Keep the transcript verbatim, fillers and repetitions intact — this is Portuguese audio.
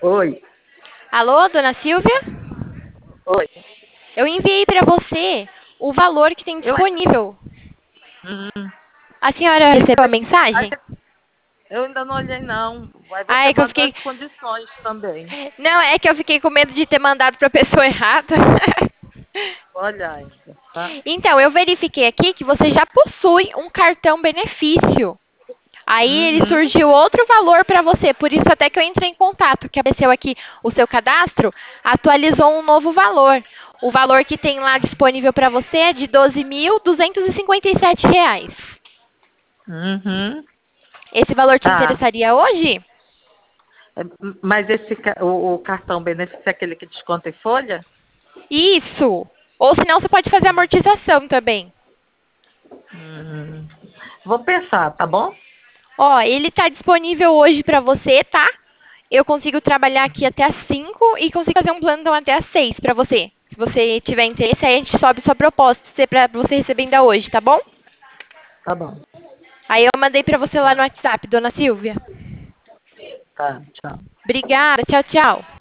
Oi, Alô, dona Silvia? oi. Eu enviei para você o valor que tem Eu ainda, disponível. hum, A senhora você recebeu a vai, aí mensagem? você- eu ainda não olhei não. Aí Ah, você é que eu mandou fiquei. as condições também. Não, é que eu fiquei com medo de ter mandado para a pessoa errada. Olha ainda, tá? Então, eu verifiquei aqui que você já possui um cartão benefício. Aí ele Uhum. surgiu outro valor para você, por isso até que eu entrei em contato, que apareceu aqui o seu cadastro, atualizou um novo valor. O valor que tem lá disponível para você é de doze mil duzentos e cinquenta e sete reais. Uhum. Esse valor te Tá. interessaria hoje? É, Mas esse ca- o, o cartão benefício é aquele que desconta em folha? Isso! Ou senão você pode fazer amortização também. Uhum. Vou pensar, tá bom? Ó, ele está disponível hoje para você, tá? Eu consigo trabalhar aqui até às cinco e consigo fazer um plano até às seis para você. Se você tiver interesse, aí a gente sobe sua proposta para você receber ainda hoje, tá bom? Tá bom. Aí eu mandei para você lá no Tá, WhatsApp, dona Silvia. tá, tchau. Obrigada, tchau, tchau.